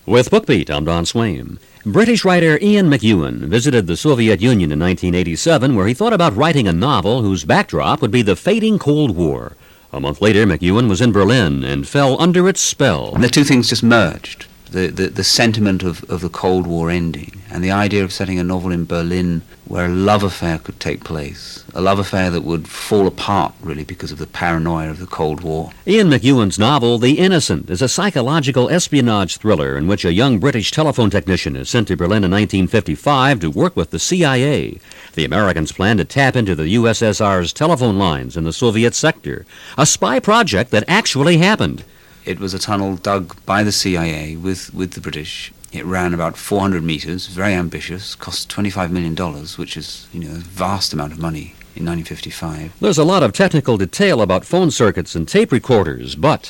With BookBeat, I'm Don Swaim. British writer Ian McEwan visited the Soviet Union in 1987, where he thought about writing a novel whose backdrop would be the fading Cold War. A month later, McEwan was in Berlin and fell under its spell. The two things just merged. The sentiment of the Cold War ending and the idea of setting a novel in Berlin where a love affair could take place, a love affair that would fall apart really because of the paranoia of the Cold War. Ian McEwan's novel, The Innocent, is a psychological espionage thriller in which a young British telephone technician is sent to Berlin in 1955 to work with the CIA. The Americans plan to tap into the USSR's telephone lines in the Soviet sector, a spy project that actually happened. It was a tunnel dug by the CIA with the British. It ran about 400 meters, very ambitious, cost $25 million, which is, a vast amount of money in 1955. There's a lot of technical detail about phone circuits and tape recorders, but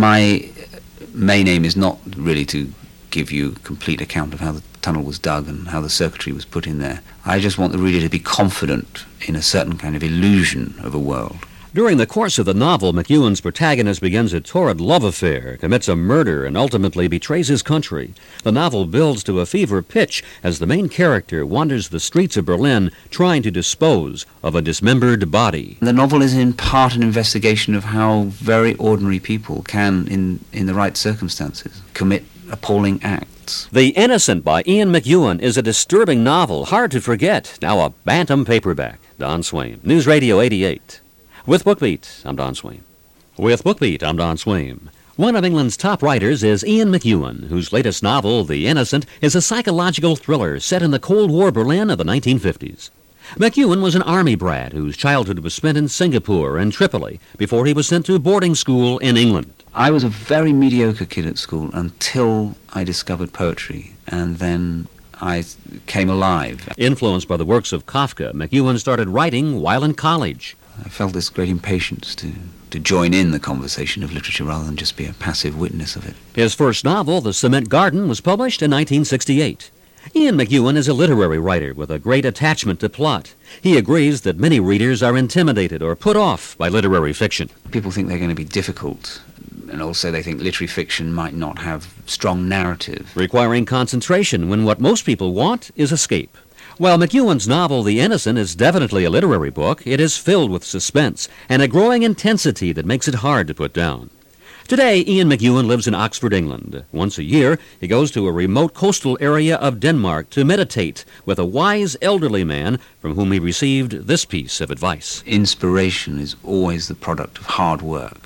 my main aim is not really to give you a complete account of how the tunnel was dug and how the circuitry was put in there. I just want the reader to be confident in a certain kind of illusion of a world. During the course of the novel, McEwan's protagonist begins a torrid love affair, commits a murder, and ultimately betrays his country. The novel builds to a fever pitch as the main character wanders the streets of Berlin trying to dispose of a dismembered body. The novel is in part an investigation of how very ordinary people can, in the right circumstances, commit appalling acts. The Innocent by Ian McEwan is a disturbing novel, hard to forget. Now a bantam paperback. Don Swaim, News Radio 88. With BookBeat, I'm Don Swaim. With BookBeat, I'm Don Swaim. One of England's top writers is Ian McEwan, whose latest novel, The Innocent, is a psychological thriller set in the Cold War Berlin of the 1950s. McEwan was an army brat whose childhood was spent in Singapore and Tripoli before he was sent to boarding school in England. I was a very mediocre kid at school until I discovered poetry, and then I came alive. Influenced by the works of Kafka, McEwan started writing while in college. I felt this great impatience to join in the conversation of literature rather than just be a passive witness of it. His first novel, The Cement Garden, was published in 1968. Ian McEwan is a literary writer with a great attachment to plot. He agrees that many readers are intimidated or put off by literary fiction. People think they're going to be difficult, and also they think literary fiction might not have strong narrative. Requiring concentration when what most people want is escape. While McEwan's novel, The Innocent, is definitely a literary book, it is filled with suspense and a growing intensity that makes it hard to put down. Today, Ian McEwan lives in Oxford, England. Once a year, he goes to a remote coastal area of Denmark to meditate with a wise elderly man from whom he received this piece of advice. Inspiration is always the product of hard work,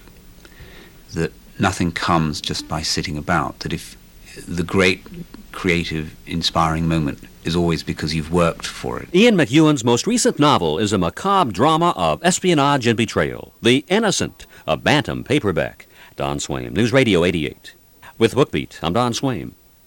that nothing comes just by sitting about, that if the great creative, inspiring moment is always because you've worked for it. Ian McEwan's most recent novel is a macabre drama of espionage and betrayal. The Innocent, a bantam paperback. Don Swaim, News Radio 88. With BookBeat, I'm Don Swaim.